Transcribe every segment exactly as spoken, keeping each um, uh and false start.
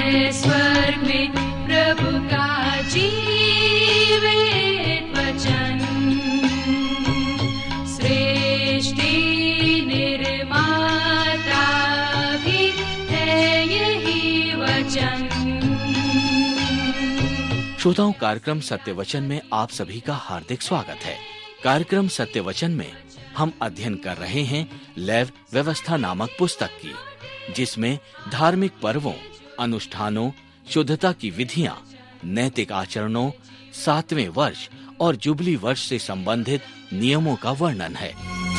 है स्वर्ग में प्रभु का जीवित वचन। सृष्टि निर्माता भी है यही वचन। श्रोताओं, कार्यक्रम सत्य वचन में आप सभी का हार्दिक स्वागत है। कार्यक्रम सत्य वचन में हम अध्ययन कर रहे हैं लेव व्यवस्था नामक पुस्तक की, जिसमें धार्मिक पर्वों, अनुष्ठानों, शुद्धता की विधियां, नैतिक आचरणों, सातवें वर्ष और जुबली वर्ष से संबंधित नियमों का वर्णन है।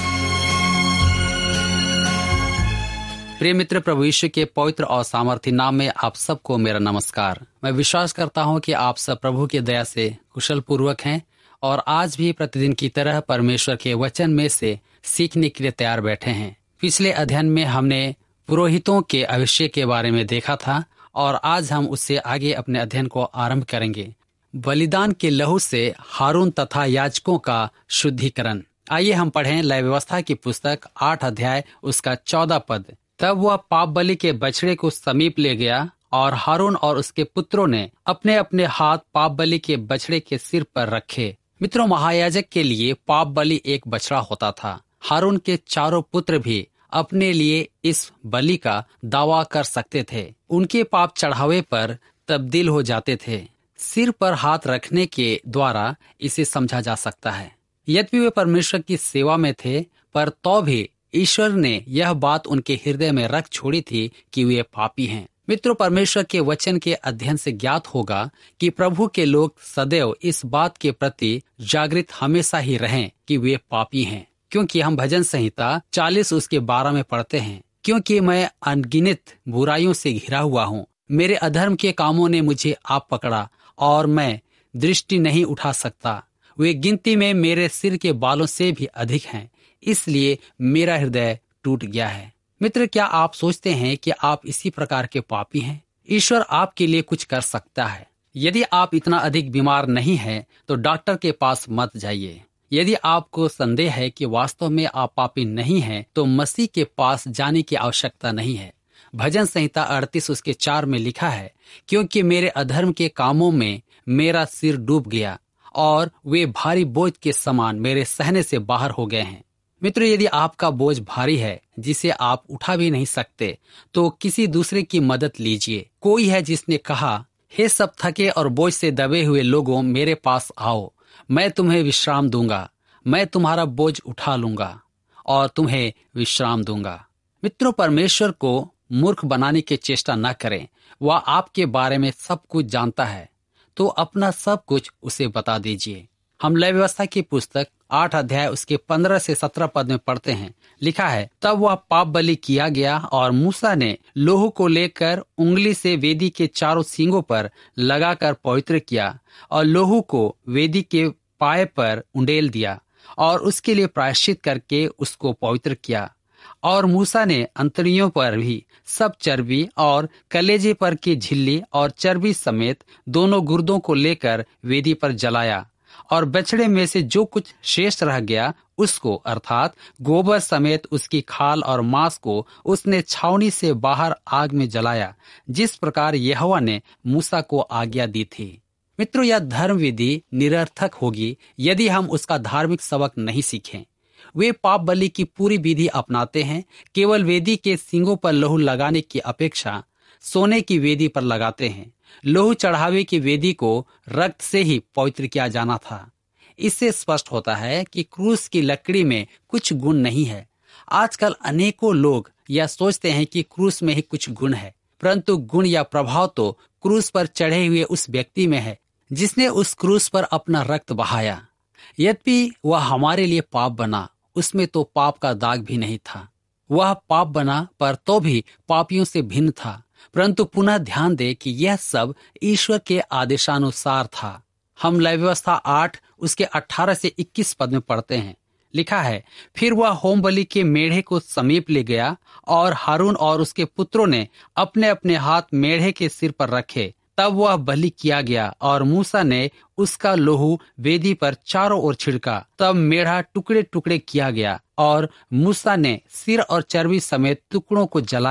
प्रिय मित्र, प्रभु यीशु के पवित्र और सामर्थी नाम में आप सबको मेरा नमस्कार। मैं विश्वास करता हूं कि आप सब प्रभु की दया से कुशल पूर्वक हैं और आज भी प्रतिदिन की तरह परमेश्वर के वचन में से सीखने के लिए तैयार बैठे हैं। पिछले अध्ययन में हमने पुरोहितों के अभिषेक के बारे में देखा था और आज हम उससे आगे अपने अध्ययन को आरंभ करेंगे। बलिदान के लहू से हारून तथा याजकों का शुद्धिकरण। आइए हम पढ़ें लय व्यवस्था की पुस्तक आठ अध्याय उसका चौदह पद। तब वह पाप बलि के बछड़े को समीप ले गया और हारून और उसके पुत्रों ने अपने अपने हाथ पाप बलि के बछड़े के सिर पर रखे। मित्रों, महायाजक के लिए पाप बलि एक बछड़ा होता था। हारून के चारों पुत्र भी अपने लिए इस बलि का दावा कर सकते थे। उनके पाप चढ़ावे पर तब्दील हो जाते थे। सिर पर हाथ रखने के द्वारा इसे समझा जा सकता है। यद्यपि वे परमेश्वर की सेवा में थे, पर तो भी ईश्वर ने यह बात उनके हृदय में रख छोड़ी थी कि वे पापी हैं। मित्रों, परमेश्वर के वचन के अध्ययन से ज्ञात होगा कि प्रभु के लोग सदैव इस बात के प्रति जागृत हमेशा ही रहें कि वे पापी हैं, क्योंकि हम भजन संहिता चालीस उसके बारह में पढ़ते हैं, क्योंकि मैं अनगिनत बुराइयों से घिरा हुआ हूँ, मेरे अधर्म के कामों ने मुझे आप पकड़ा और मैं दृष्टि नहीं उठा सकता। वे गिनती में मेरे सिर के बालों से भी अधिक हैं, इसलिए मेरा हृदय टूट गया है। मित्र, क्या आप सोचते हैं कि आप इसी प्रकार के पापी हैं? ईश्वर आपके लिए कुछ कर सकता है। यदि आप इतना अधिक बीमार नहीं हैं, तो डॉक्टर के पास मत जाइए। यदि आपको संदेह है कि वास्तव में आप पापी नहीं हैं, तो मसीह के पास जाने की आवश्यकता नहीं है। भजन संहिता अड़तीस उसके चार में लिखा है, क्योंकि मेरे अधर्म के कामों में मेरा सिर डूब गया और वे भारी बोझ के समान मेरे सहने से बाहर हो गए हैं। मित्रों, यदि आपका बोझ भारी है जिसे आप उठा भी नहीं सकते, तो किसी दूसरे की मदद लीजिए। कोई है जिसने कहा, हे सब थके और बोझ से दबे हुए लोगों, मेरे पास आओ, मैं तुम्हें विश्राम दूंगा। मैं तुम्हारा बोझ उठा लूंगा और तुम्हें विश्राम दूंगा। मित्रों, परमेश्वर को मूर्ख बनाने की चेष्टा न करें। वह आपके बारे में सब कुछ जानता है, तो अपना सब कुछ उसे बता दीजिए। हम लय व्यवस्था की पुस्तक आठ अध्याय उसके पंद्रह से सत्रह पद में पढ़ते हैं। लिखा है, तब वह पाप बलि किया गया और मूसा ने लोहू को लेकर उंगली से वेदी के चारों सींगों पर लगाकर पवित्र किया और लोहू को वेदी के पाए पर उंडेल दिया और उसके लिए प्रायश्चित करके उसको पवित्र किया। और मूसा ने अंतड़ियों पर भी सब चर्बी और कलेजे पर की झिल्ली और चर्बी समेत दोनों गुर्दों को लेकर वेदी पर जलाया और बछड़े में से जो कुछ शेष रह गया उसको, अर्थात गोबर समेत उसकी खाल और मांस को, उसने छावनी से बाहर आग में जलाया, जिस प्रकार यहोवा ने मूसा को आज्ञा दी थी। मित्रों, यह धर्म विधि निरर्थक होगी यदि हम उसका धार्मिक सबक नहीं सीखें। वे पाप बलि की पूरी विधि अपनाते हैं, केवल वेदी के सींगों पर लहू लगाने की अपेक्षा सोने की वेदी पर लगाते हैं। लहू चढ़ावे की वेदी को रक्त से ही पवित्र किया जाना था। इससे स्पष्ट होता है कि क्रूस की लकड़ी में कुछ गुण नहीं है। आजकल अनेकों लोग यह सोचते हैं कि क्रूस में ही कुछ गुण है, परंतु गुण या प्रभाव तो क्रूस पर चढ़े हुए उस व्यक्ति में है जिसने उस क्रूस पर अपना रक्त बहाया। यद्यपि वह हमारे लिए पाप बना, उसमें तो पाप का दाग भी नहीं था। वह पाप बना, पर तो भी पापियों से भिन्न था। परंतु पुनः ध्यान दे कि यह सब ईश्वर के आदेशानुसार था। हम लय व्यवस्था आठ उसके अठारह से इक्कीस पद में पढ़ते हैं। लिखा है, फिर वह होम बलि के मेढ़े को समीप ले गया और हारून और उसके पुत्रों ने अपने अपने हाथ मेढ़े के सिर पर रखे। तब वह बलि किया गया और मूसा ने उसका लोहू वेदी पर चारों ओर छिड़का। तब मेढ़ा टुकड़े टुकड़े किया गया और मूसा ने सिर और चर्बी समेत टुकड़ों को जलाया।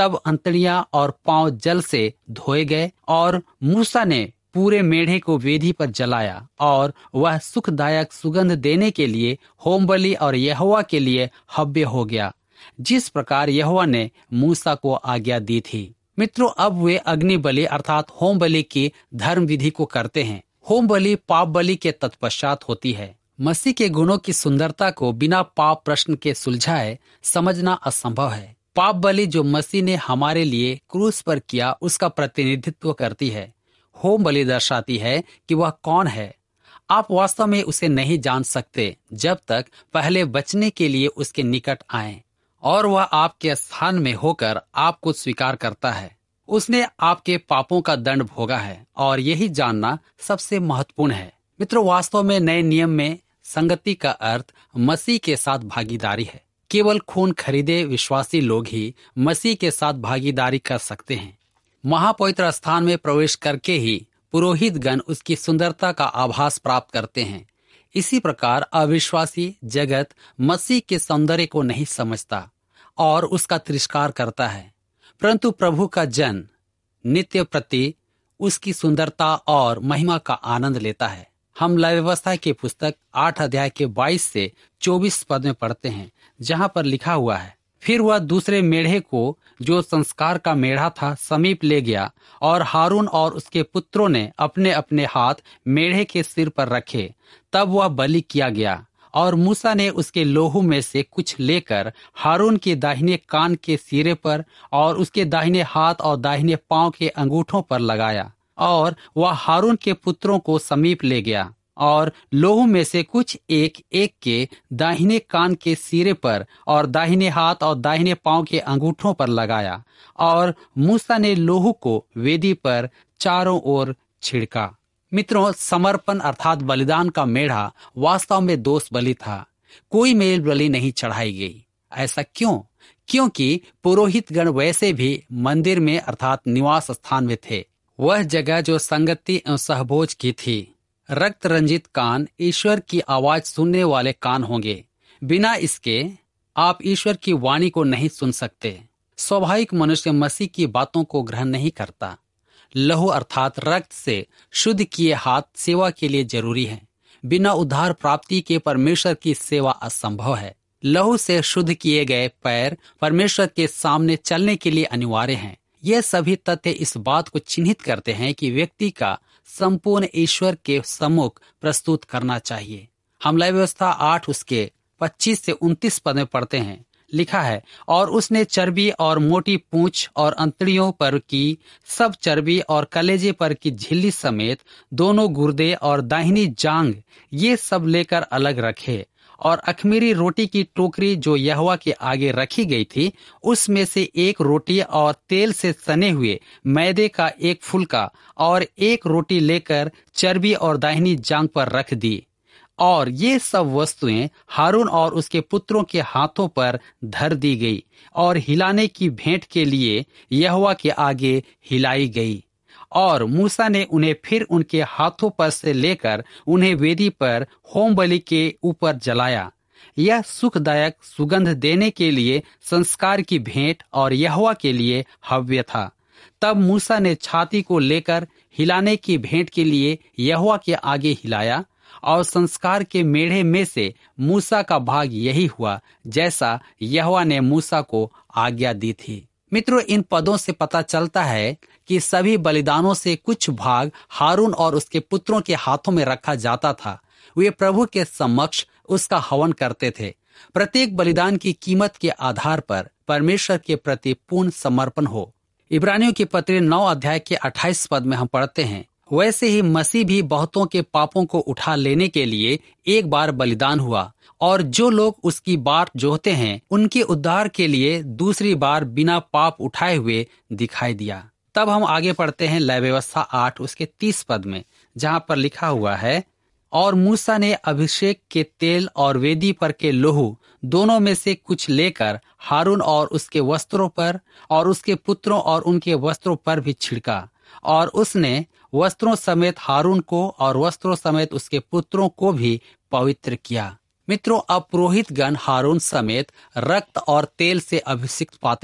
तब अंतड़ियां और पांव जल से धोए गए और मूसा ने पूरे मेढ़े को वेदी पर जलाया और वह सुखदायक सुगंध देने के लिए होम बलि और यहोवा के लिए हव्य हो गया, जिस प्रकार यहोवा ने मूसा को आज्ञा दी थी। मित्रों, अब वे अग्नि बलि अर्थात होम बलि की धर्म विधि को करते हैं। होम बलि पाप बलि के तत्पश्चात होती है। मसीह के गुणों की सुंदरता को बिना पाप प्रश्न के सुलझाए समझना असंभव है। पाप बलि जो मसीह ने हमारे लिए क्रूस पर किया उसका प्रतिनिधित्व करती है। होम बलि दर्शाती है कि वह कौन है। आप वास्तव में उसे नहीं जान सकते जब तक पहले बचने के लिए उसके निकट आएं और वह आपके स्थान में होकर आपको स्वीकार करता है। उसने आपके पापों का दंड भोगा है और यही जानना सबसे महत्वपूर्ण है। मित्रों, वास्तव में नए नियम में संगति का अर्थ मसीह के साथ भागीदारी है। केवल खून खरीदे विश्वासी लोग ही मसीह के साथ भागीदारी कर सकते हैं। महापवित्र स्थान में प्रवेश करके ही पुरोहित गण उसकी सुंदरता का आभास प्राप्त करते हैं। इसी प्रकार अविश्वासी जगत मसीह के सौंदर्य को नहीं समझता और उसका तिरस्कार करता है, परंतु प्रभु का जन नित्य प्रति उसकी सुंदरता और महिमा का आनंद लेता है। हम लय व्यवस्था की पुस्तक आठ अध्याय के बाईस से चौबीस पद में पढ़ते हैं, जहाँ पर लिखा हुआ है, फिर वह दूसरे मेढ़े को जो संस्कार का मेढ़ा था समीप ले गया और हारून और उसके पुत्रों ने अपने अपने हाथ मेढ़े के सिर पर रखे। तब वह बलि किया गया और मूसा ने उसके लोहू में से कुछ लेकर हारून के दाहिने कान के सिरे पर और उसके दाहिने हाथ और दाहिने पांव के अंगूठों पर लगाया और वह हारून के पुत्रों को समीप ले गया और लोहू में से कुछ एक एक के दाहिने कान के सिरे पर और दाहिने हाथ और दाहिने पांव के अंगूठों पर लगाया और मूसा ने लोहू को वेदी पर चारों ओर छिड़का। मित्रों, समर्पण अर्थात बलिदान का मेढ़ा वास्तव में दोष बलि था। कोई मेल बलि नहीं चढ़ाई गई। ऐसा क्यों? क्योंकि पुरोहित गण वैसे भी मंदिर में अर्थात निवास स्थान में थे। वह जगह जो संगति एवं सहभोज की थी। रक्त रंजित कान ईश्वर की आवाज सुनने वाले कान होंगे। बिना इसके आप ईश्वर की वाणी को नहीं सुन सकते। स्वाभाविक मनुष्य मसीह की बातों को ग्रहण नहीं करता। लहू अर्थात रक्त से शुद्ध किए हाथ सेवा के लिए जरूरी है। बिना उद्धार प्राप्ति के परमेश्वर की सेवा असंभव है। लहू से शुद्ध किए गए पैर परमेश्वर के सामने चलने के लिए अनिवार्य हैं। ये सभी तथ्य इस बात को चिन्हित करते हैं कि व्यक्ति का संपूर्ण ईश्वर के सम्मुख प्रस्तुत करना चाहिए। हम लय व्यवस्था आठ उसके पच्चीस से उनतीस पद में पढ़ते हैं, लिखा है, और उसने चर्बी और मोटी पूंछ और अंतड़ियों पर की सब चर्बी और कलेजे पर की झिल्ली समेत दोनों गुर्दे और दाहिनी जांग ये सब लेकर अलग रखे और अखमीरी रोटी की टोकरी जो यहोवा के आगे रखी गई थी उसमें से एक रोटी और तेल से सने हुए मैदे का एक फुलका और एक रोटी लेकर चर्बी और दाहिनी जांग पर रख दी और ये सब वस्तुएं हारून और उसके पुत्रों के हाथों पर धर दी गई और हिलाने की भेंट के लिए यहोवा के आगे हिलाई गई। और मूसा ने उन्हें फिर उनके हाथों पर से लेकर उन्हें वेदी पर होम बलि के ऊपर जलाया। यह सुखदायक सुगंध देने के लिए संस्कार की भेंट और यहोवा के लिए हव्य था। तब मूसा ने छाती को लेकर हिलाने की भेंट के लिए यहोवा के आगे हिलाया और संस्कार के मेढ़े में से मूसा का भाग यही हुआ जैसा यहोवा ने मूसा को आज्ञा दी थी। मित्रों, इन पदों से पता चलता है कि सभी बलिदानों से कुछ भाग हारून और उसके पुत्रों के हाथों में रखा जाता था। वे प्रभु के समक्ष उसका हवन करते थे। प्रत्येक बलिदान की कीमत के आधार पर परमेश्वर के प्रति पूर्ण समर्पण हो। इब्रानियों की पत्री नौ अध्याय के अट्ठाईस पद में हम पढ़ते हैं, वैसे ही मसीह भी बहुतों के पापों को उठा लेने के लिए एक बार बलिदान हुआ और जो लोग उसकी बाट जोहते हैं उनके उद्धार के लिए दूसरी बार बिना पाप उठाए हुए दिखाई दिया। तब हम आगे पढ़ते हैं लय व्यवस्था आठ उसके तीस पद में, जहाँ पर लिखा हुआ है, और मूसा ने अभिषेक के तेल और वेदी पर के लोहू दोनों में से कुछ लेकर हारून और उसके वस्त्रों पर और उसके पुत्रों और उनके वस्त्रों पर भी छिड़का और उसने वस्त्रों समेत हारून को और वस्त्रों समेत उसके पुत्रों को भी पवित्र किया। मित्रों, अब पुरोहित गण हारून समेत रक्त और तेल से अभिषिक्त पाते हैं।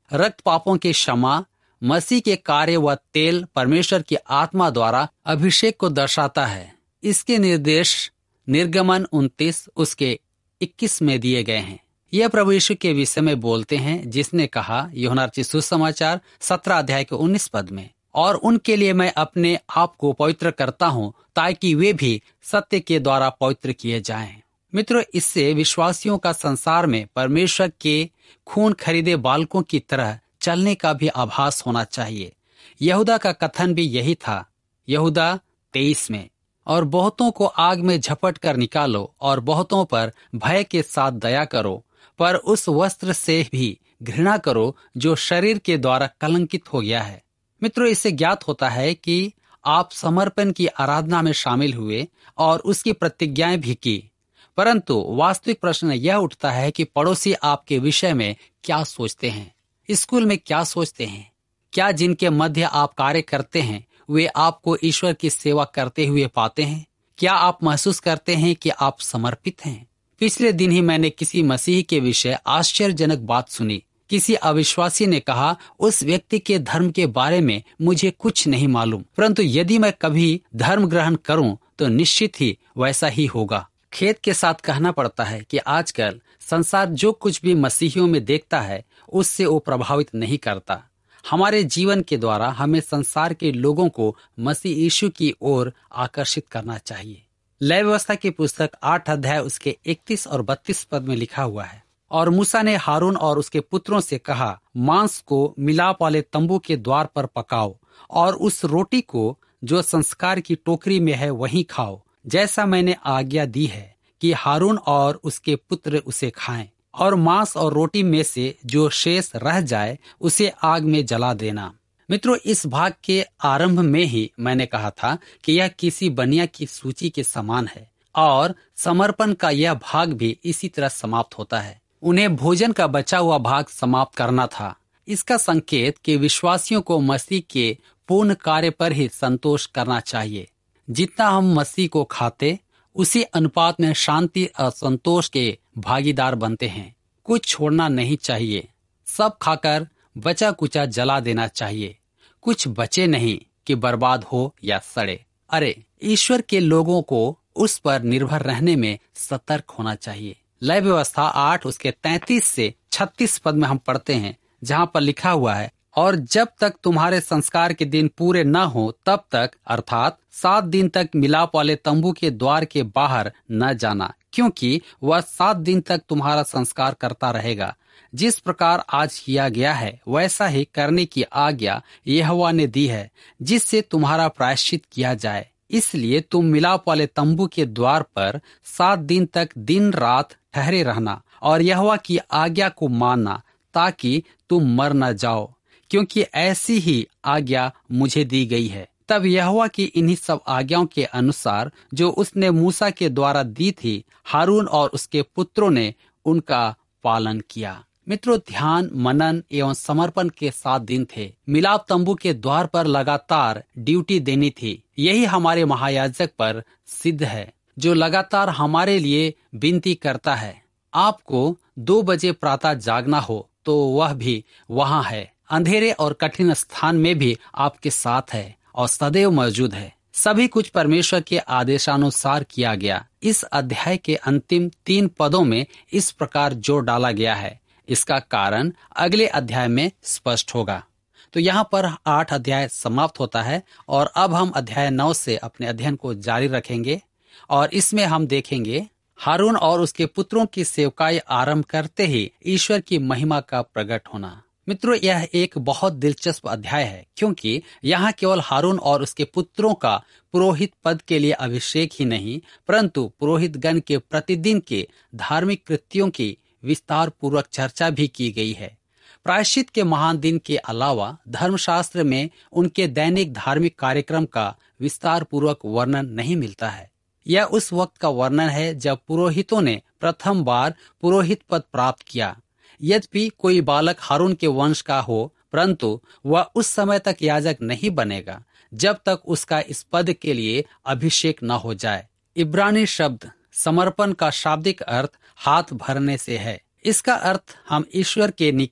रक्त पापों के क्षमा, मसीह के कार्य व तेल परमेश्वर की आत्मा द्वारा अभिषेक को दर्शाता है। इसके निर्देश निर्गमन उनतीस उसके इक्कीस में दिए गए हैं। यह प्रभु यीशु के विषय में बोलते हैं, जिसने कहा यूहन्ना रचित सुसमाचार सत्रह अध्याय के उन्नीस पद में, और उनके लिए मैं अपने आप को पवित्र करता हूँ ताकि वे भी सत्य के द्वारा पवित्र किए जाएं। मित्रों, इससे विश्वासियों का संसार में परमेश्वर के खून खरीदे बालकों की तरह चलने का भी आभास होना चाहिए। यहूदा का कथन भी यही था, यहूदा तेईस में, और बहुतों को आग में झपट कर निकालो और बहुतों पर भय के साथ दया करो, पर उस वस्त्र से भी घृणा करो जो शरीर के द्वारा कलंकित हो गया है। मित्रों, इससे ज्ञात होता है कि आप समर्पण की आराधना में शामिल हुए और उसकी प्रतिज्ञाएं भी की, परंतु वास्तविक प्रश्न यह उठता है कि पड़ोसी आपके विषय में क्या सोचते हैं, स्कूल में क्या सोचते हैं, क्या जिनके मध्य आप कार्य करते हैं वे आपको ईश्वर की सेवा करते हुए पाते हैं? क्या आप महसूस करते हैं कि आप समर्पित हैं? पिछले दिन ही मैंने किसी मसीही के विषय आश्चर्यजनक बात सुनी। किसी अविश्वासी ने कहा, उस व्यक्ति के धर्म के बारे में मुझे कुछ नहीं मालूम, परंतु यदि मैं कभी धर्म ग्रहण करूं तो निश्चित ही वैसा ही होगा। खेद के साथ कहना पड़ता है कि आजकल संसार जो कुछ भी मसीहियों में देखता है उससे वो प्रभावित नहीं करता। हमारे जीवन के द्वारा हमें संसार के लोगों को मसीह यीशु की ओर आकर्षित करना चाहिए। लय व्यवस्था की पुस्तक आठ अध्याय उसके इकतीस और बत्तीस पद में लिखा हुआ है, और मूसा ने हारून और उसके पुत्रों से कहा, मांस को मिलाप वाले तंबू के द्वार पर पकाओ और उस रोटी को जो संस्कार की टोकरी में है वहीं खाओ, जैसा मैंने आज्ञा दी है कि हारून और उसके पुत्र उसे खाएं, और मांस और रोटी में से जो शेष रह जाए उसे आग में जला देना। मित्रों, इस भाग के आरंभ में ही मैंने कहा था कि यह किसी बनिया की सूची के समान है, और समर्पण का यह भाग भी इसी तरह समाप्त होता है। उन्हें भोजन का बचा हुआ भाग समाप्त करना था। इसका संकेत कि विश्वासियों को मसीह के पूर्ण कार्य पर ही संतोष करना चाहिए। जितना हम मसीह को खाते उसी अनुपात में शांति और संतोष के भागीदार बनते हैं। कुछ छोड़ना नहीं चाहिए, सब खाकर बचा कुचा जला देना चाहिए। कुछ बचे नहीं कि बर्बाद हो या सड़े। अरे, ईश्वर के लोगों को उस पर निर्भर रहने में सतर्क होना चाहिए। लय व्यवस्था आठ उसके तैंतीस से छत्तीस पद में हम पढ़ते हैं, जहाँ पर लिखा हुआ है, और जब तक तुम्हारे संस्कार के दिन पूरे न हो तब तक, अर्थात सात दिन तक मिलाप वाले तंबू के द्वार के बाहर न जाना, क्योंकि वह सात दिन तक तुम्हारा संस्कार करता रहेगा। जिस प्रकार आज किया गया है वैसा ही करने की आज्ञा यहोवा ने दी है, जिससे तुम्हारा प्रायश्चित किया जाए। इसलिए तुम मिलाप वाले तंबू के द्वार पर सात दिन तक दिन रात ठहरे रहना और यहोवा की आज्ञा को मानना, ताकि तुम मर न जाओ, क्योंकि ऐसी ही आज्ञा मुझे दी गई है। तब यहोवा की इन्हीं सब आज्ञाओं के अनुसार जो उसने मूसा के द्वारा दी थी, हारून और उसके पुत्रों ने उनका पालन किया। मित्रों, ध्यान, मनन एवं समर्पण के सात दिन थे। मिलाप तंबू के द्वार पर लगातार ड्यूटी देनी थी। यही हमारे महायाजक पर सिद्ध है, जो लगातार हमारे लिए विनती करता है। आपको दो बजे प्रातः जागना हो तो वह भी वहाँ है। अंधेरे और कठिन स्थान में भी आपके साथ है और सदैव मौजूद है। सभी कुछ परमेश्वर के आदेशानुसार किया गया। इस अध्याय के अंतिम तीन पदों में इस प्रकार जोर डाला गया है। इसका कारण अगले अध्याय में स्पष्ट होगा। तो यहाँ पर आठ अध्याय समाप्त होता है और अब हम अध्याय नौ से अपने अध्ययन को जारी रखेंगे और इसमें हम देखेंगे हारून और उसके पुत्रों की सेवकाई आरंभ करते ही ईश्वर की महिमा का प्रकट होना। मित्रों, यह एक बहुत दिलचस्प अध्याय है, क्योंकि यहाँ केवल हारून और उसके पुत्रों का पुरोहित पद के लिए अभिषेक ही नहीं, परंतु पुरोहित गण के प्रतिदिन के धार्मिक कृत्यों की विस्तार पूर्वक चर्चा भी की गई है। प्रायश्चित के महान दिन के अलावा धर्मशास्त्र में उनके दैनिक धार्मिक कार्यक्रम का विस्तार पूर्वक वर्णन नहीं मिलता है। यह उस वक्त का वर्णन है जब पुरोहितों ने प्रथम बार पुरोहित पद प्राप्त किया। यद्यपि कोई बालक हारून के वंश का हो, परंतु वह उस समय तक याजक नहीं बनेगा जब तक उसका इस पद के लिए अभिषेक न हो जाए। इब्रानी शब्द समर्पण का शाब्दिक अर्थ हाथ भरने से है। इसका अर्थ हम ईश्वर के निकट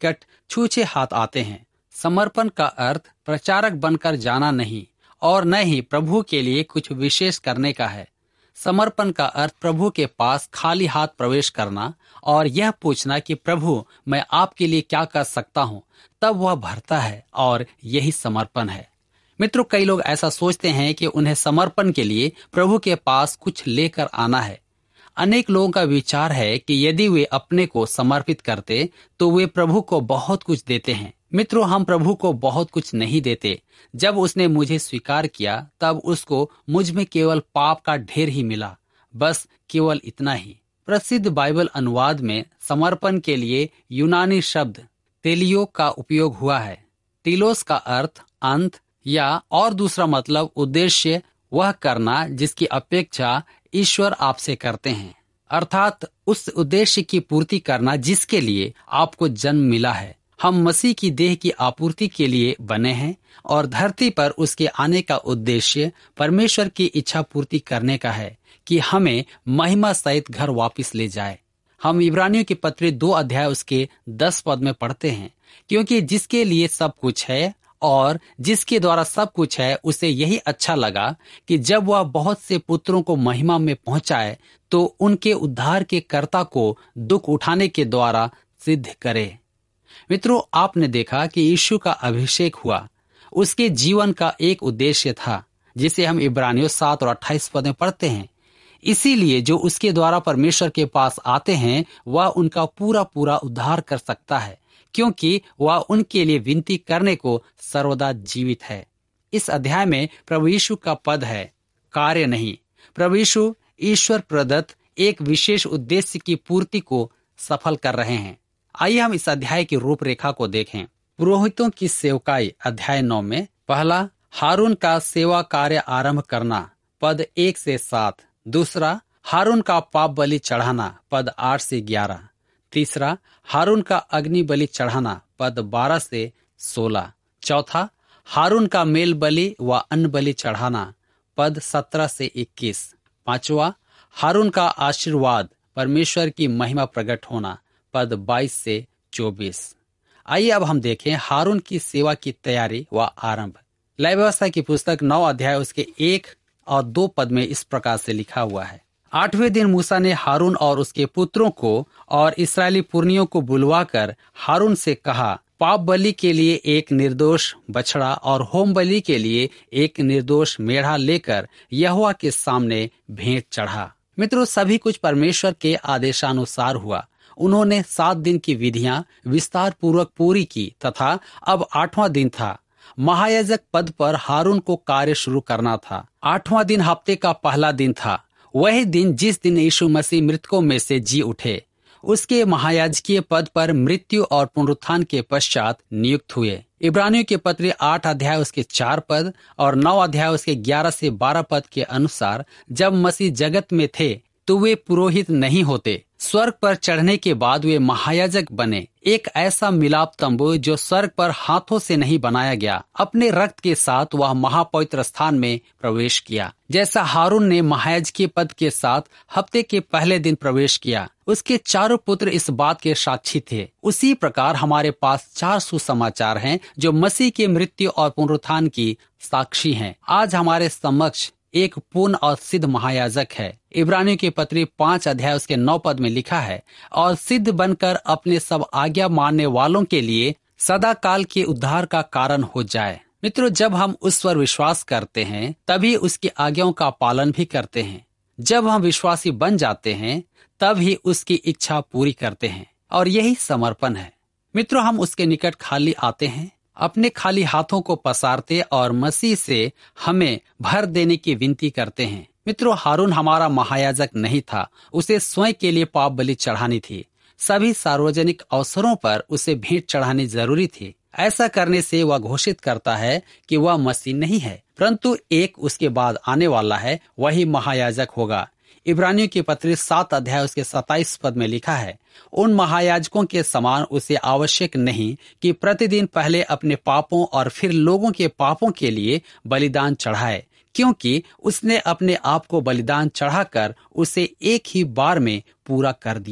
छूछे हाथ आते हैं। समर्पण का अर्थ प्रचारक बनकर जाना नहीं और न ही प्रभु के लिए कुछ विशेष करने का है। समर्पण का अर्थ प्रभु के पास खाली हाथ प्रवेश करना और यह पूछना कि प्रभु मैं आपके लिए क्या कर सकता हूँ, तब वह भरता है और यही समर्पण है। मित्रों, कई लोग ऐसा सोचते हैं कि उन्हें समर्पण के लिए प्रभु के पास कुछ लेकर आना है। अनेक लोगों का विचार है कि यदि वे अपने को समर्पित करते तो वे प्रभु को बहुत कुछ देते हैं। मित्रों, हम प्रभु को बहुत कुछ नहीं देते। जब उसने मुझे स्वीकार किया तब उसको मुझ में केवल पाप का ढेर ही मिला, बस केवल इतना ही। प्रसिद्ध बाइबल अनुवाद में समर्पण के लिए यूनानी शब्द तेलियो का उपयोग हुआ है। टीलोस का अर्थ अंत या और दूसरा मतलब उद्देश्य वह करना जिसकी अपेक्षा ईश्वर आपसे करते हैं, अर्थात उस उद्देश्य की पूर्ति करना जिसके लिए आपको जन्म मिला है। हम मसीह की देह की आपूर्ति के लिए बने हैं और धरती पर उसके आने का उद्देश्य परमेश्वर की इच्छा पूर्ति करने का है कि हमें महिमा सहित घर वापस ले जाए। हम इब्रानियों की पत्री दो अध्याय उसके दस पद में पढ़ते हैं, क्योंकि जिसके लिए सब कुछ है और जिसके द्वारा सब कुछ है उसे यही अच्छा लगा कि जब वह बहुत से पुत्रों को महिमा में पहुंचाए तो उनके उद्धार के कर्ता को दुख उठाने के द्वारा सिद्ध करे। मित्रों, आपने देखा कि यीशु का अभिषेक हुआ। उसके जीवन का एक उद्देश्य था जिसे हम इब्रानियों सात और अट्ठाईस पद में पढ़ते हैं। इसीलिए जो उसके द्वारा परमेश्वर के पास आते हैं वह उनका पूरा पूरा उद्धार कर सकता है, क्योंकि वह उनके लिए विनती करने को सर्वदा जीवित है। इस अध्याय में प्रभु यीशु का पद है कार्य नहीं। प्रभु यीशु ईश्वर प्रदत्त एक विशेष उद्देश्य की पूर्ति को सफल कर रहे हैं। आइए हम इस अध्याय की रूपरेखा को देखें। पुरोहितों की सेवकाई अध्याय नौ में पहला हारून का सेवा कार्य आरंभ करना पद एक से सात। दूसरा हारून का पाप बलि चढ़ाना पद आठ से ग्यारह। तीसरा हारून का अग्नि बलि चढ़ाना पद बारह से सोलह। चौथा हारून का मेल बलि व अन्न बलि चढ़ाना पद सत्रह से इक्कीस। पांचवा हारून का आशीर्वाद परमेश्वर की महिमा प्रकट होना पद बाईस से चौबीस। आइए अब हम देखें हारून की सेवा की तैयारी व आरंभ। लय व्यवस्था की पुस्तक नौ अध्याय उसके एक और दो पद में इस प्रकार से लिखा हुआ है। आठवें दिन मूसा ने हारून और उसके पुत्रों को और इस्राएली पुरनियों को बुलवाकर हारून से कहा, पाप बलि के लिए एक निर्दोष बछड़ा और होम बलि के लिए एक निर्दोष मेढ़ा लेकर यहोवा के सामने भेंट चढ़ा। मित्रों, सभी कुछ परमेश्वर के आदेशानुसार हुआ। उन्होंने सात दिन की विधियां विस्तार पूर्वक पूरी की तथा अब आठवां दिन था। महायाजक पद पर हारून को कार्य शुरू करना था। आठवां दिन हफ्ते का पहला दिन था, वही दिन जिस दिन यीशु मसीह मृतकों में से जी उठे। उसके महायाजकीय पद पर मृत्यु और पुनरुत्थान के पश्चात नियुक्त हुए। इब्रानियों के पत्र आठ अध्याय उसके चार पद और नौ अध्याय उसके ग्यारह से बारह पद के अनुसार जब मसीह जगत में थे तो वे पुरोहित नहीं होते। स्वर्ग पर चढ़ने के बाद वे महायाजक बने, एक ऐसा मिलाप तंबू जो स्वर्ग पर हाथों से नहीं बनाया गया। अपने रक्त के साथ वह महापवित्र स्थान में प्रवेश किया। जैसा हारून ने महायाजकीय पद के साथ हफ्ते के पहले दिन प्रवेश किया, उसके चारों पुत्र इस बात के साक्षी थे। उसी प्रकार हमारे पास चार सुसमाचार हैं जो मसीह की मृत्यु और पुनरुत्थान की साक्षी हैं। आज हमारे समक्ष एक पूर्ण और सिद्ध महायाजक है। इब्रानियों की पत्री पांच अध्याय उसके नौ पद में लिखा है, और सिद्ध बनकर अपने सब आज्ञा मानने वालों के लिए सदा काल के उद्धार का कारण हो जाए। मित्रों, जब हम उस पर विश्वास करते हैं तभी उसकी आज्ञाओं का पालन भी करते हैं। जब हम विश्वासी बन जाते हैं तब ही उसकी इच्छा पूरी करते हैं, और यही समर्पण है। मित्रों, हम उसके निकट खाली आते हैं, अपने खाली हाथों को पसारते और मसीह से हमें भर देने की विनती करते हैं। मित्रों, हारून हमारा महायाजक नहीं था, उसे स्वयं के लिए पाप बलि चढ़ानी थी। सभी सार्वजनिक अवसरों पर उसे भेंट चढ़ानी जरूरी थी। ऐसा करने से वह घोषित करता है कि वह मसीह नहीं है, परंतु एक उसके बाद आने वाला है, वही महायाजक होगा। इब्रानियों की पत्री सात अध्याय उसके सताइस पद में लिखा है, उन महायाजकों के समान उसे आवश्यक नहीं कि प्रतिदिन पहले अपने पापों और फिर लोगों के पापों के लिए बलिदान चढ़ाए, क्योंकि उसने अपने आप को बलिदान चढ़ाकर उसे एक ही बार में पूरा कर दिया।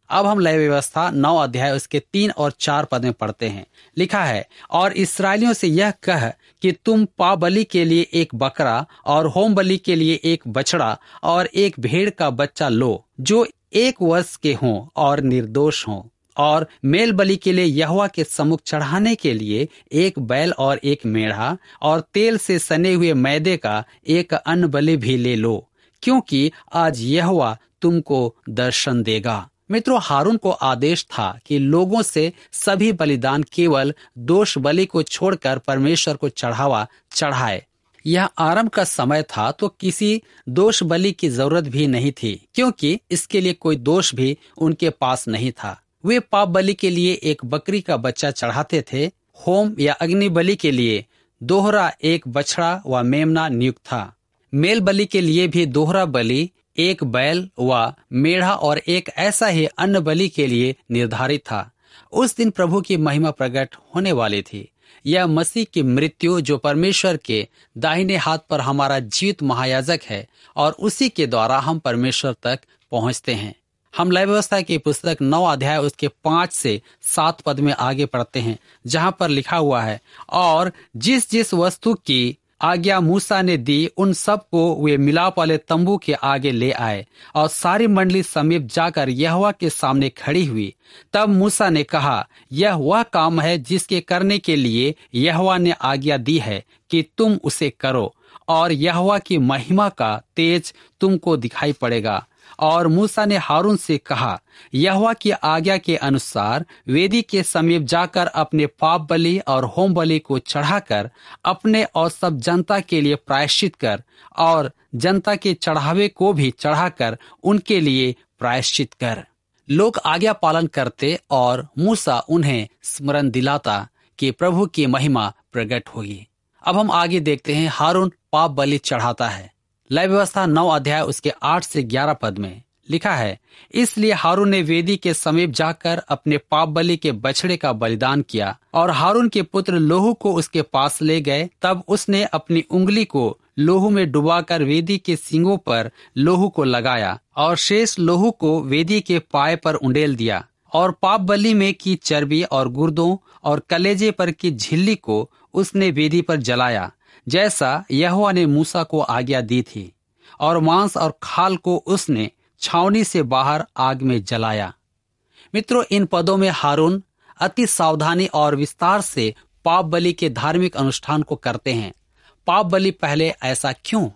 अब हम लय व्यवस्था नौ अध्याय उसके तीन और चार पद में पढ़ते हैं। लिखा है, और इस्राएलियों से यह कह कि तुम पाप बलि के लिए एक बकरा और होम बलि के लिए एक बछड़ा और एक भेड़ का बच्चा लो, जो एक वर्ष के हों और निर्दोष हों। और मेल बलि के लिए यहोवा के सम्मुख चढ़ाने के लिए एक बैल और एक मेढ़ा और तेल से सने हुए मैदे का एक अन्न बलि भी ले लो, क्योंकि आज यहोवा तुमको दर्शन देगा। मित्रों, हारून को आदेश था कि लोगों से सभी बलिदान केवल दोष बलि को छोड़कर परमेश्वर को चढ़ावा चढ़ाए। यह आरंभ का समय था तो किसी दोष बलि की जरूरत भी नहीं थी, क्योंकि इसके लिए कोई दोष भी उनके पास नहीं था। वे पाप बलि के लिए एक बकरी का बच्चा चढ़ाते थे। होम या अग्नि बलि के लिए दोहरा एक बछड़ा व मेमना नियुक्त था। मेल बलि के लिए भी दोहरा बलि, एक बैल व मेढ़ा और एक ऐसा ही अन्न बलि के लिए निर्धारित था। उस दिन प्रभु की महिमा प्रकट होने वाली थी। यह मसीह की मृत्यु, जो परमेश्वर के दाहिने हाथ पर हमारा जीवित महायाजक है, और उसी के द्वारा हम परमेश्वर तक पहुंचते हैं। हम लय व्यवस्था की पुस्तक नौ अध्याय उसके पांच से सात पद में आगे पढ़ते हैं, जहां पर लिखा हुआ है, और जिस जिस वस्तु की आज्ञा मूसा ने दी उन सब को वे मिलाप वाले तंबू के आगे ले आए, और सारी मंडली समीप जाकर यहोवा के सामने खड़ी हुई। तब मूसा ने कहा, यह वह काम है जिसके करने के लिए यहोवा ने आज्ञा दी है कि तुम उसे करो, और यहोवा की महिमा का तेज तुमको दिखाई पड़ेगा। और मूसा ने हारून से कहा, यहोवा की आज्ञा के अनुसार वेदी के समीप जाकर अपने पाप बलि और होम बलि को चढ़ाकर अपने और सब जनता के लिए प्रायश्चित कर, और जनता के चढ़ावे को भी चढ़ाकर उनके लिए प्रायश्चित कर। लोग आज्ञा पालन करते और मूसा उन्हें स्मरण दिलाता कि प्रभु की महिमा प्रकट होगी। अब हम आगे देखते हैं, हारून पाप बलि चढ़ाता है। लय व्यवस्था नौ अध्याय उसके आठ से ग्यारह पद में लिखा है, इसलिए हारून ने वेदी के समीप जाकर अपने पाप बलि के बछड़े का बलिदान किया, और हारून के पुत्र लोहू को उसके पास ले गए। तब उसने अपनी उंगली को लोहू में डुबाकर वेदी के सींगों पर लोहू को लगाया, और शेष लोहू को वेदी के पाए पर उंडेल दिया। और पाप बलि में की चर्बी और गुर्दों और कलेजे पर की झिल्ली को उसने वेदी पर जलाया, जैसा यहोवा ने मूसा को आज्ञा दी थी। और मांस और खाल को उसने छावनी से बाहर आग में जलाया। मित्रों, इन पदों में हारून अति सावधानी और विस्तार से पाप बलि के धार्मिक अनुष्ठान को करते हैं। पाप बलि पहले ऐसा क्यों?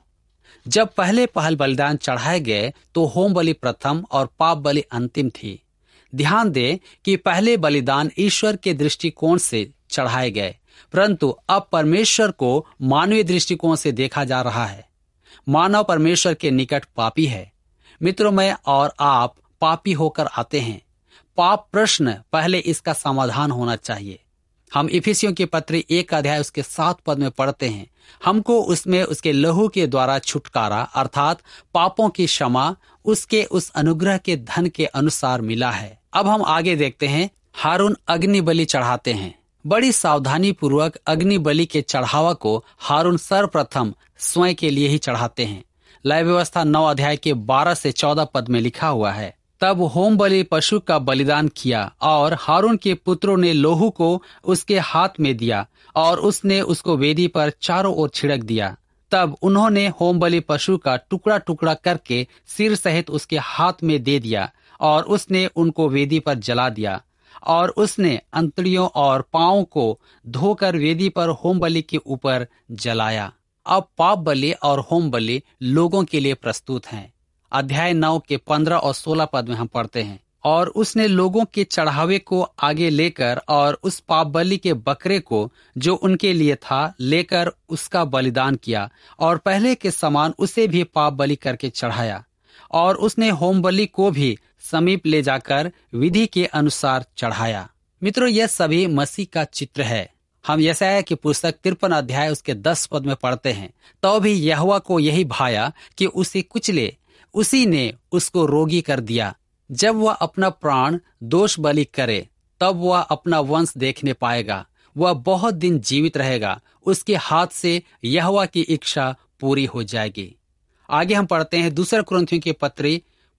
जब पहले पहल बलिदान चढ़ाए गए तो होम बलि प्रथम और पाप बलि अंतिम थी। ध्यान दें कि पहले बलिदान ईश्वर के दृष्टिकोण से चढ़ाए गए, परंतु अब परमेश्वर को मानवीय दृष्टिकोण से देखा जा रहा है। मानव परमेश्वर के निकट पापी है। मित्रों, मैं और आप पापी होकर आते हैं। पाप प्रश्न पहले इसका समाधान होना चाहिए। हम इफिसियों के पत्री एक अध्याय उसके सात पद में पढ़ते हैं, हमको उसमें उसके लहू के द्वारा छुटकारा अर्थात पापों की क्षमा उसके उस अनुग्रह के धन के अनुसार मिला है। अब हम आगे देखते हैं, हारून अग्नि बलि चढ़ाते हैं। बड़ी सावधानी पूर्वक अग्नि बलि के चढ़ावा को हारून सर्वप्रथम स्वयं के लिए ही चढ़ाते हैं। लय व्यवस्था नौ अध्याय के बारह से चौदह पद में लिखा हुआ है, तब होम बलि पशु का बलिदान किया, और हारून के पुत्रों ने लोहू को उसके हाथ में दिया, और उसने उसको वेदी पर चारों ओर छिड़क दिया। तब उन्होंने होम बलि पशु का टुकड़ा टुकड़ा करके सिर सहित उसके हाथ में दे दिया, और उसने उनको वेदी पर जला दिया। और उसने अंतड़ियों और पांवों को धोकर वेदी पर होम बलि के ऊपर जलाया। अब पाप बलि और होम बलि लोगों के लिए प्रस्तुत हैं। अध्याय नौ के पंद्रह और सोलह पद में हम पढ़ते हैं, और उसने लोगों के चढ़ावे को आगे लेकर और उस पाप बलि के बकरे को जो उनके लिए था लेकर उसका बलिदान किया, और पहले के समान उसे भी पाप बलि करके चढ़ाया। और उसने होम बलि को भी समीप ले जाकर विधि के अनुसार चढ़ाया। मित्रों, यह सभी मसीह का चित्र है। हम यशायाह की पुस्तक तिरपन अध्याय उसके दस पद में पढ़ते हैं, तो भी यहोवा को यही भाया कि उसे कुचले, उसी ने उसको रोगी कर दिया। जब वह अपना प्राण दोष बलि करे तब वह अपना वंश देखने पाएगा, वह बहुत दिन जीवित रहेगा, उसके हाथ से यहोवा की इच्छा पूरी हो जाएगी। आगे हम पढ़ते हैं दूसरा कुरिन्थियों के पत्री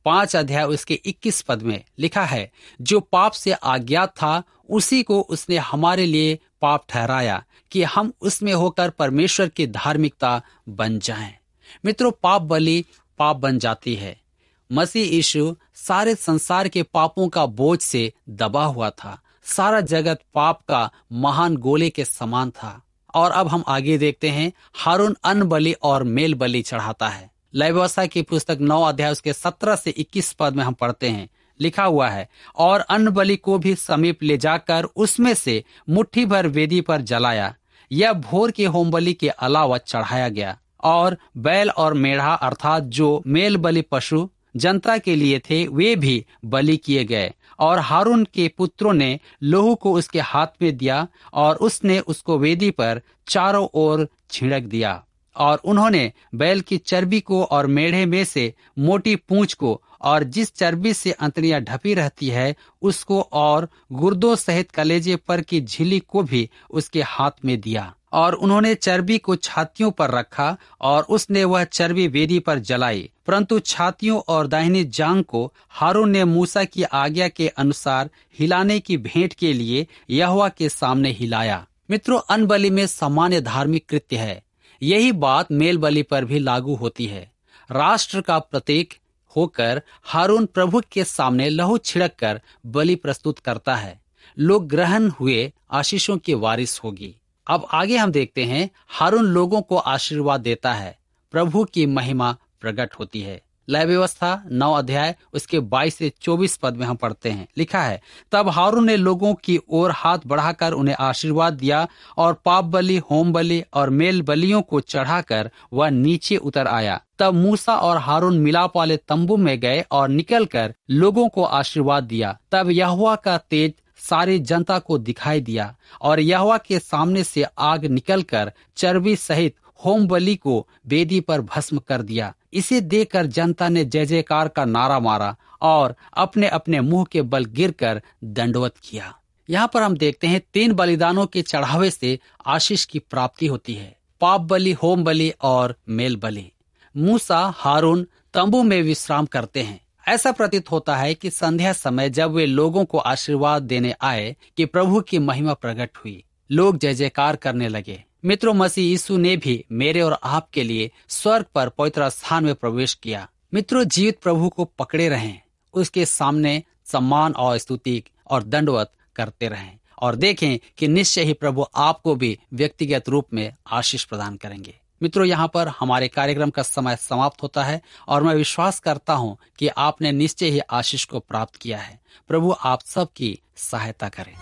पांच अध्याय उसके इक्कीस पद में लिखा है, जो पाप से अज्ञात था उसी को उसने हमारे लिए पाप ठहराया कि हम उसमें होकर परमेश्वर की धार्मिकता बन जाएं। मित्रों, पाप बलि पाप बन जाती है। मसीह यीशु सारे संसार के पापों का बोझ से दबा हुआ था। सारा जगत पाप का महान गोले के समान था। और अब हम आगे देखते हैं, हारून अन्न बलि और मेल बलि चढ़ाता है। लय व्यवस्था की पुस्तक नौ अध्याय उसके सत्रह से इक्कीस पद में हम पढ़ते हैं, लिखा हुआ है, और अन्न बलि को भी समीप ले जाकर उसमें से मुट्ठी भर वेदी पर जलाया। यह भोर के होम बलि के अलावा चढ़ाया गया। और बैल और मेढ़ा अर्थात जो मेल बलि पशु जनता के लिए थे वे भी बलि किए गए। और हारून के पुत्रों ने लोहू को उसके हाथ में दिया और उसने उसको वेदी पर चारों ओर छिड़क दिया। और उन्होंने बैल की चर्बी को और मेढ़े में से मोटी पूंछ को और जिस चर्बी से अंतड़ियां ढपी रहती है उसको और गुर्दों सहित कलेजे पर की झिल्ली को भी उसके हाथ में दिया। और उन्होंने चर्बी को छातियों पर रखा और उसने वह चर्बी वेदी पर जलाई। परंतु छातियों और दाहिनी जांघ को हारून ने मूसा की आज्ञा के अनुसार हिलाने की भेंट के लिए यहोवा के सामने हिलाया। मित्रों, अन्न बलि में सामान्य धार्मिक कृत्य है। यही बात मेल बलि पर भी लागू होती है। राष्ट्र का प्रतीक होकर हारून प्रभु के सामने लहू छिड़क कर बलि प्रस्तुत करता है। लोग ग्रहण हुए आशीषों की वारिस होगी। अब आगे हम देखते हैं, हारून लोगों को आशीर्वाद देता है। प्रभु की महिमा प्रकट होती है। लय व्यवस्था नौ अध्याय उसके बाईस से चौबीस पद में हम पढ़ते हैं, लिखा है, तब हारून ने लोगों की ओर हाथ बढ़ाकर उन्हें आशीर्वाद दिया और पाप बलि, होम बलि और मेल बलियों को चढ़ाकर वह नीचे उतर आया। तब मूसा और हारून मिलाप वाले तंबू में गए और निकलकर लोगों को आशीर्वाद दिया। तब यहोवा का तेज सारी जनता को दिखाई दिया और यहोवा के सामने से आग निकलकर चर्बी सहित होम बलि को वेदी पर भस्म कर दिया। इसे देखकर जनता ने जय जयकार का नारा मारा और अपने अपने मुंह के बल गिरकर दंडवत किया। यहाँ पर हम देखते हैं, तीन बलिदानों के चढ़ावे से आशीष की प्राप्ति होती है, पाप बलि, होम बलि और मेल बलि। मूसा हारून तंबू में विश्राम करते हैं। ऐसा प्रतीत होता है कि संध्या समय जब वे लोगों को आशीर्वाद देने आए कि प्रभु की महिमा प्रकट हुई। लोग जय जयकार करने लगे। मित्रों, मसीह यीशु ने भी मेरे और आपके लिए स्वर्ग पर पवित्र स्थान में प्रवेश किया। मित्रों, जीवित प्रभु को पकड़े रहें, उसके सामने सम्मान और स्तुति और दंडवत करते रहें और देखें कि निश्चय ही प्रभु आपको भी व्यक्तिगत रूप में आशीष प्रदान करेंगे। मित्रों, यहाँ पर हमारे कार्यक्रम का समय समाप्त होता है और मैं विश्वास करता हूँ कि आपने निश्चय ही आशीष को प्राप्त किया है। प्रभु आप सबकी सहायता करें।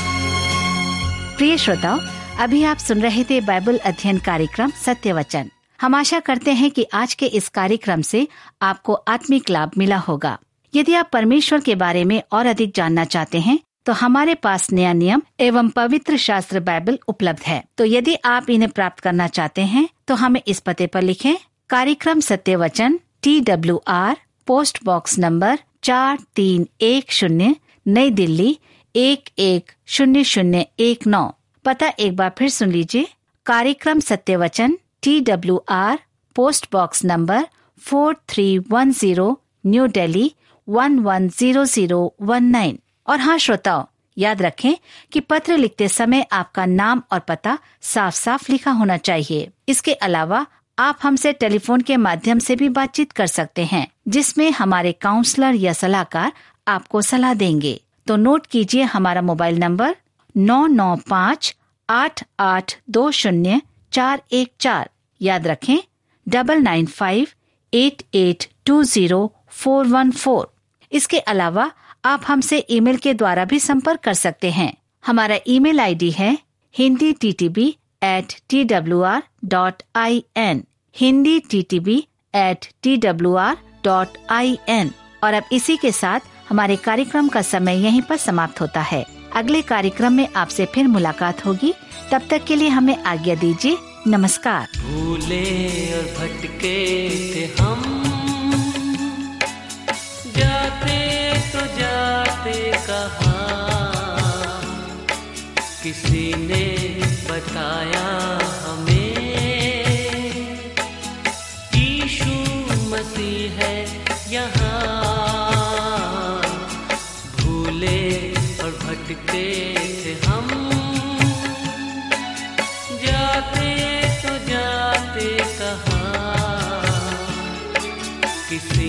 प्रिय श्रोताओ, अभी आप सुन रहे थे बाइबल अध्ययन कार्यक्रम सत्य वचन। हम आशा करते हैं कि आज के इस कार्यक्रम से आपको आत्मिक लाभ मिला होगा। यदि आप परमेश्वर के बारे में और अधिक जानना चाहते हैं तो हमारे पास नया नियम एवं पवित्र शास्त्र बाइबल उपलब्ध है। तो यदि आप इन्हें प्राप्त करना चाहते हैं तो हमें इस पते पर लिखें, कार्यक्रम सत्य वचन, T W R, post box number चार तीन एक शून्य, नई दिल्ली एक एक शून्य शून्य एक नौ। पता एक बार फिर सुन लीजिए, कार्यक्रम सत्य वचन, T W R, post box number four three one zero, new Delhi one one zero zero one nine. और हाँ श्रोताओ, याद रखें कि पत्र लिखते समय आपका नाम और पता साफ साफ लिखा होना चाहिए। इसके अलावा आप हमसे टेलीफोन के माध्यम से भी बातचीत कर सकते हैं, जिसमें हमारे काउंसलर या सलाहकार आपको सलाह देंगे। तो नोट कीजिए हमारा मोबाइल नंबर नौ नौ पाँच आठ आठ दो शून्य चार एक चार। याद रखें, double nine five eight eight two zero four one four. इसके अलावा आप हमसे ईमेल के द्वारा भी संपर्क कर सकते हैं। हमारा ईमेल आईडी है Hindi T T B at T W R dot I N, Hindi T T B at T W R dot I N. और अब इसी के साथ हमारे कार्यक्रम का समय यहीं पर समाप्त होता है। अगले कार्यक्रम में आपसे फिर मुलाकात होगी। तब तक के लिए हमें आज्ञा दीजिए। नमस्कार। भूले और भटके थे हम, जाते तो जाते कहाँ, किसी ने बताया हमें यीशु मसीह है यहाँ। किसी